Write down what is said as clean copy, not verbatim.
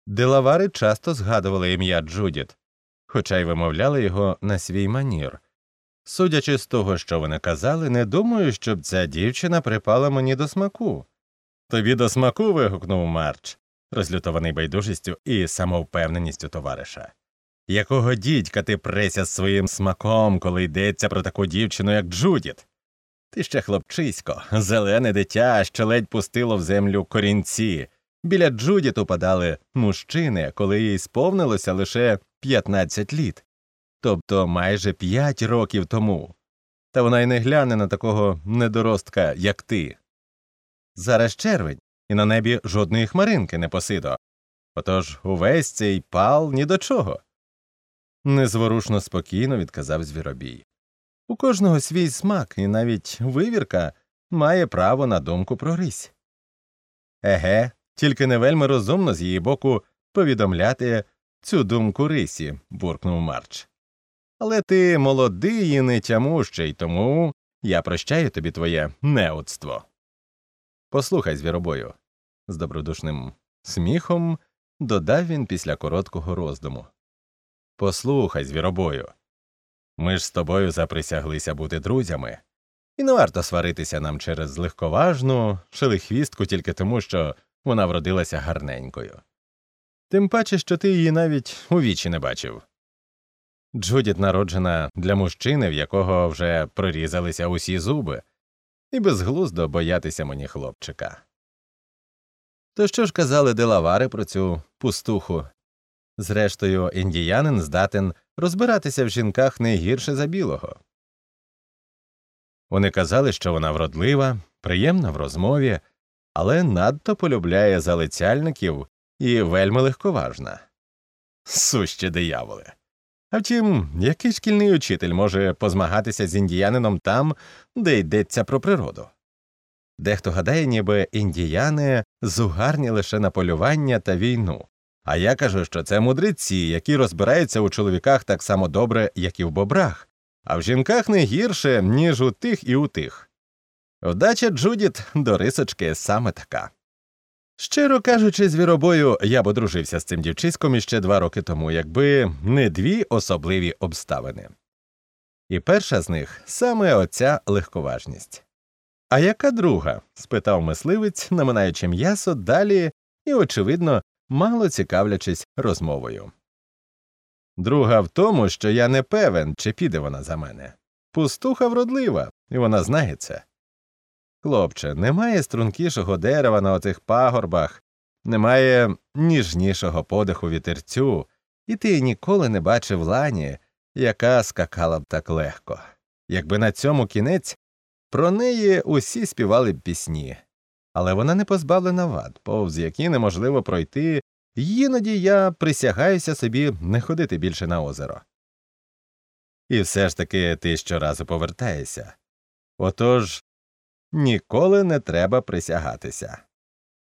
Делавари часто згадували ім'я Джудіт, хоча й вимовляли його на свій манір. Судячи з того, що вони казали, не думаю, щоб ця дівчина припала мені до смаку. Тобі до смаку? Вигукнув Марч, розлютований байдужістю і самовпевненістю товариша. Якого дідька ти преся з своїм смаком, коли йдеться про таку дівчину, як Джудіт? Ти ще хлопчисько, зелене дитя, що ледь пустило в землю корінці. Біля Джудіт упадали мужчини, коли їй сповнилося лише 15 літ. Тобто майже 5 років тому. Та вона й не гляне на такого недоростка, як ти. Зараз червень, і на небі жодної хмаринки не посидо. Отож увесь цей пал ні до чого. Незворушно спокійно відказав Звіробій. У кожного свій смак, і навіть вивірка має право на думку про рись. Еге, тільки не вельми розумно з її боку повідомляти цю думку рисі, буркнув Марч. Але ти молодий і нетямущий, тому я прощаю тобі твоє неудство. Послухай, Звіробою, з добродушним сміхом додав він після короткого роздуму. Послухай, Звіробою, ми ж з тобою заприсяглися бути друзями, і не варто сваритися нам через легковажну шелихвістку тільки тому, що вона вродилася гарненькою. Тим паче, що ти її навіть у вічі не бачив. Джудіт народжена для мужчини, в якого вже прорізалися усі зуби, і безглуздо боятися мені хлопчика. То що ж казали делавари про цю пустуху? Зрештою, індіянин здатен розбиратися в жінках не гірше за білого. Вони казали, що вона вродлива, приємна в розмові, але надто полюбляє залицяльників і вельми легковажна. Сущі дияволи! А втім, який шкільний учитель може позмагатися з індіянином там, де йдеться про природу? Дехто гадає, ніби індіяни зугарні лише на полювання та війну. А я кажу, що це мудреці, які розбираються у чоловіках так само добре, як і в бобрах, а в жінках не гірше, ніж у тих і у тих. Вдача Джудіт до рисочки саме така. Щиро кажучи, Звіробою, я б одружився з цим дівчиськом іще 2 роки тому, якби не 2 особливі обставини. І перша з них – саме оця легковажність. «А яка друга?» – спитав мисливець, наминаючи м'ясо далі і, очевидно, мало цікавлячись розмовою. Друга в тому, що я не певен, чи піде вона за мене. Пустуха вродлива, і вона знає це. Хлопче, немає стрункішого дерева на оцих пагорбах, немає ніжнішого подиху вітерцю, і ти ніколи не бачив лані, яка скакала б так легко. Якби на цьому кінець, про неї усі співали б пісні. Але вона не позбавлена вад, повз які неможливо пройти, й іноді я присягаюся собі не ходити більше на озеро. І все ж таки ти щоразу повертаєшся. Отож, ніколи не треба присягатися.